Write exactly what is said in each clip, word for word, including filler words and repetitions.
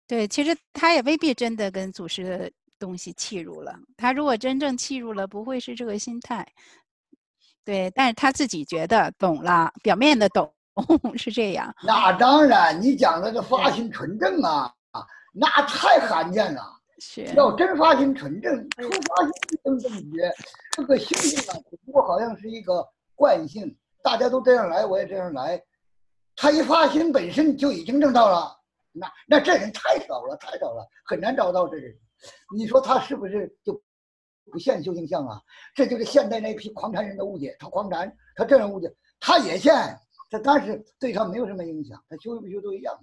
对，其实他也未必真的跟祖师的东西契入了。他如果真正契入了，不会是这个心态。对，但是他自己觉得懂了，表面的懂是这样。 那当然，你讲的这发心纯正啊，那太罕见了。 是， 要真发心纯正，出发心正正觉，这个修行啊，只不过好像是一个惯性，大家都这样来，我也这样来。他一发心本身就已经正道了，那那这人太少了，太少了，很难找到这人。你说他是不是就不现修行相啊？这就是现代那批狂禅人的误解。他狂禅，他这样误解，他也现，他但是对他没有什么影响，他修不修都一样的。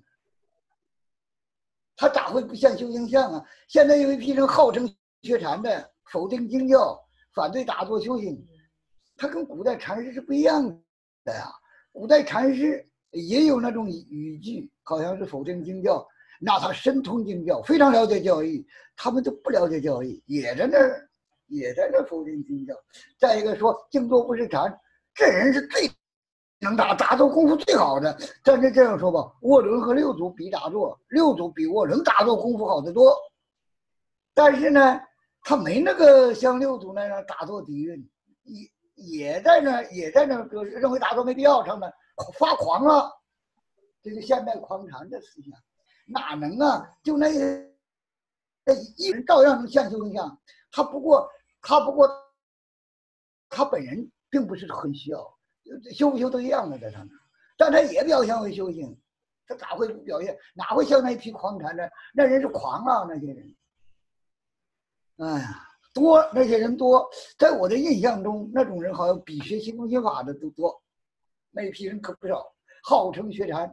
他咋会不现修行相啊？现在有一批人号称学禅的，否定经教，反对打坐修行，他跟古代禅师是不一样的呀。古代禅师也有那种语句，好像是否定经教，那他深通经教，非常了解教义，他们都不了解教义，也在那儿，也在那否定经教。再一个说静坐不是禅，这人是最能打打坐功夫最好的。但是这样说吧，卧轮和六祖比打坐，六祖比卧轮打坐功夫好得多。但是呢，他没那个像六祖那样打坐底蕴，也也在那也在那就认为打坐没必要，他们发狂了。这是现代狂禅的思想，哪能啊？就那一人照样能现修行相，他不过他不过他本人并不是很需要。修不修都一样的，在他那，但他也表现为修行，他咋会不表现？哪会像那一批狂禅的？那人是狂啊，那些人，哎呀，多那些人多，在我的印象中，那种人好像比学心中心法的都多，那一批人可不少，号称学禅。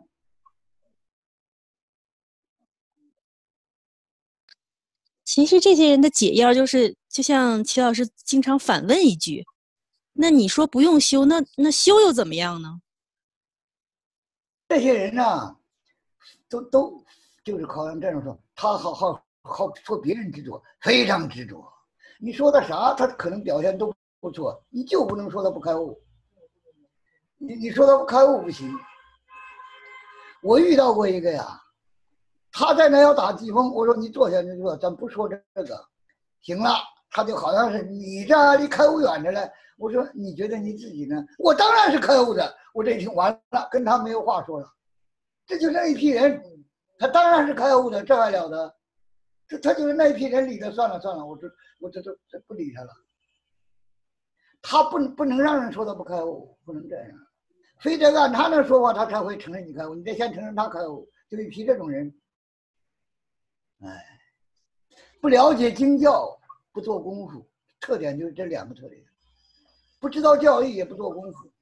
其实这些人的解药就是，就像齐老师经常反问一句。那你说不用修，那那修又怎么样呢？ 这些人呢、啊，都都就是好像这样说，他好好好说别人执着，非常执着。你说他啥，他可能表现都不错，你就不能说他不开悟。你你说他不开悟不行。我遇到过一个呀，他在那要打疾风，我说你坐下，你坐，咱不说这个，行了。他就好像是你这离开悟远着了。我说你觉得你自己呢？我当然是开悟的。我这一听完了，跟他没有话说了。这就是那一批人，他当然是开悟的，这还了得？这他就是那一批人里的，算了算了，我这我这这这不理他了。他不不能让人说他不开悟，不能这样，非得按他那说法，他才会承认你开悟。你得先承认他开悟，就一批这种人。哎，不了解经教。不做功夫，特点就是这两个特点，不知道教义也不做功夫。